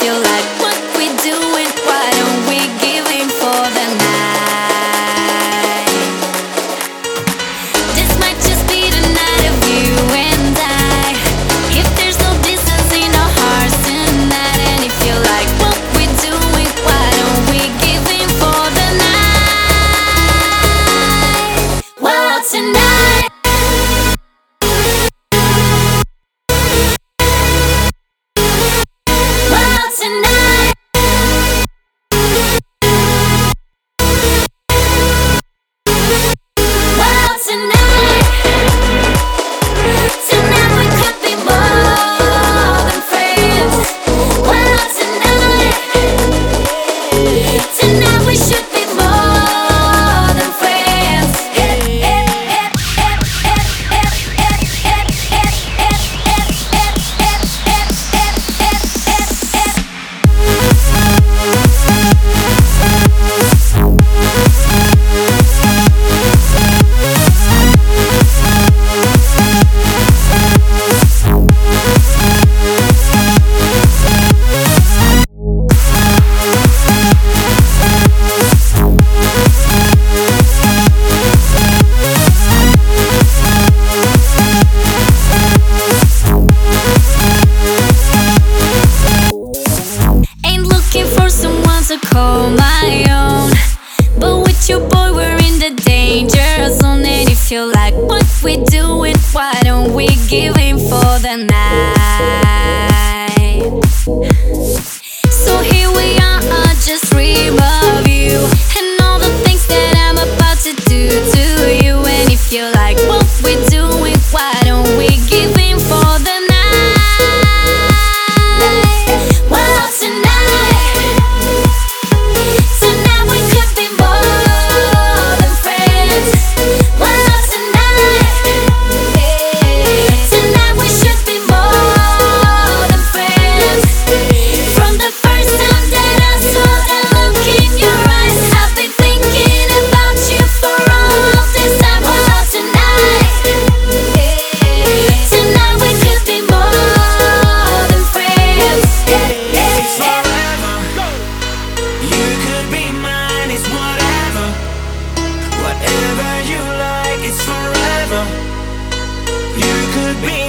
you like what we doing, why don't we give in for the night? This might just be the night of you and I. If there's no distance in our hearts tonight, and if you like what we doing, why don't we give in for the night? Well, tonight. Tonight, well, tonight we could be more than friends. Well, tonight we should be more than friends. For someone to call my own, but with your boy we're in the danger zone. And if you like what we doing, why don't we give in for the night? So here we are, I just dream of you and all the things that I'm about to do to you. And if you like what we doing, why don't we give in for the night? Well, tonight. Whatever you like, it's forever. You could be